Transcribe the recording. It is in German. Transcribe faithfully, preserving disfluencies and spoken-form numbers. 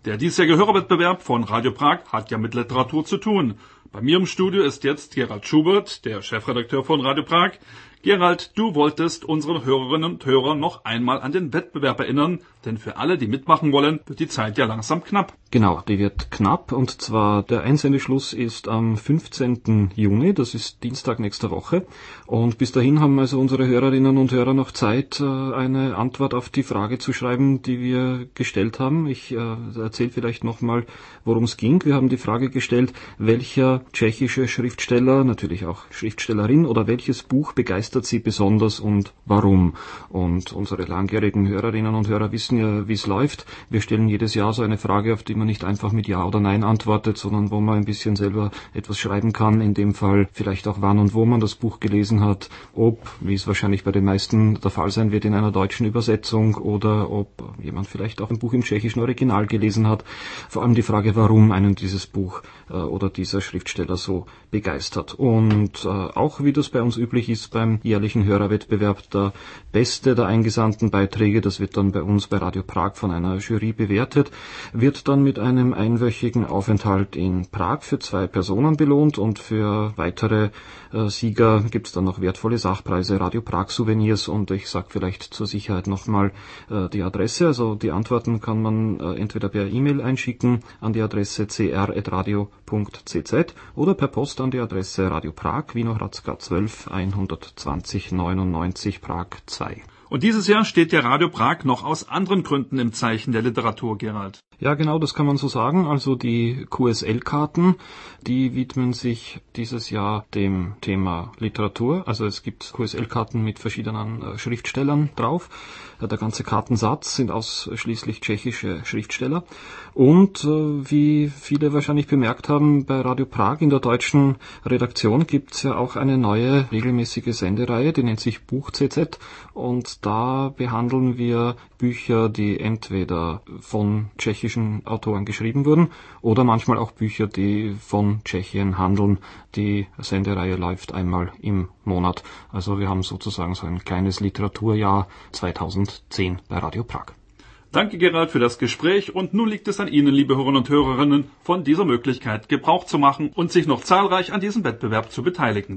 Der diesjährige Hörerwettbewerb von Radio Prag hat ja mit Literatur zu tun. Bei mir im Studio ist jetzt Gerald Schubert, der Chefredakteur von Radio Prag. Gerald, du wolltest unsere Hörerinnen und Hörer noch einmal an den Wettbewerb erinnern, denn für alle, die mitmachen wollen, wird die Zeit ja langsam knapp. Genau, die wird knapp, und zwar der Einsendeschluss ist am fünfzehnten Juni, das ist Dienstag nächster Woche, und bis dahin haben also unsere Hörerinnen und Hörer noch Zeit, eine Antwort auf die Frage zu schreiben, die wir gestellt haben. Ich äh, erzähle vielleicht nochmal, worum es ging. Wir haben die Frage gestellt, welcher tschechische Schriftsteller, natürlich auch Schriftstellerin, oder welches Buch begeistert Sie besonders und warum? Und unsere langjährigen Hörerinnen und Hörer wissen ja, wie es läuft. Wir stellen jedes Jahr so eine Frage, auf die man nicht einfach mit Ja oder Nein antwortet, sondern wo man ein bisschen selber etwas schreiben kann. In dem Fall vielleicht auch wann und wo man das Buch gelesen hat, ob, wie es wahrscheinlich bei den meisten der Fall sein wird, in einer deutschen Übersetzung oder ob jemand vielleicht auch ein Buch im tschechischen Original gelesen hat. Vor allem die Frage, warum einen dieses Buch äh, oder dieser Schriftsteller so begeistert. Und äh, auch, wie das bei uns üblich ist beim jährlichen Hörerwettbewerb, der beste der eingesandten Beiträge, das wird dann bei uns bei Radio Prag von einer Jury bewertet, wird dann mit einem einwöchigen Aufenthalt in Prag für zwei Personen belohnt, und für weitere äh, Sieger gibt es dann noch wertvolle Sachpreise, Radio Prag Souvenirs, und ich sage vielleicht zur Sicherheit nochmal äh, die Adresse. Also die Antworten kann man äh, entweder per E-Mail einschicken an die Adresse c r at radio punkt c z oder per Post an die Adresse Radio Prag, Wiener Hradska zwölf hundertzwanzig neunundneunzig Prag zwei. Und dieses Jahr steht der Radio Prag noch aus anderen Gründen im Zeichen der Literatur, Gerald. Ja, genau, das kann man so sagen. Also die Q S L-Karten, die widmen sich dieses Jahr dem Thema Literatur. Also es gibt Q S L-Karten mit verschiedenen äh, Schriftstellern drauf. Äh, der ganze Kartensatz sind ausschließlich tschechische Schriftsteller. Und äh, wie viele wahrscheinlich bemerkt haben, bei Radio Prag in der deutschen Redaktion gibt's ja auch eine neue regelmäßige Sendereihe, die nennt sich Buch C Z. Und da behandeln wir Bücher, die entweder von tschechischen Autoren geschrieben wurden oder manchmal auch Bücher, die von Tschechien handeln. Die Sendereihe läuft einmal im Monat. Also wir haben sozusagen so ein kleines Literaturjahr zweitausendzehn bei Radio Prag. Danke, Gerald, für das Gespräch, und nun liegt es an Ihnen, liebe Hörerinnen und Hörerinnen, von dieser Möglichkeit Gebrauch zu machen und sich noch zahlreich an diesem Wettbewerb zu beteiligen.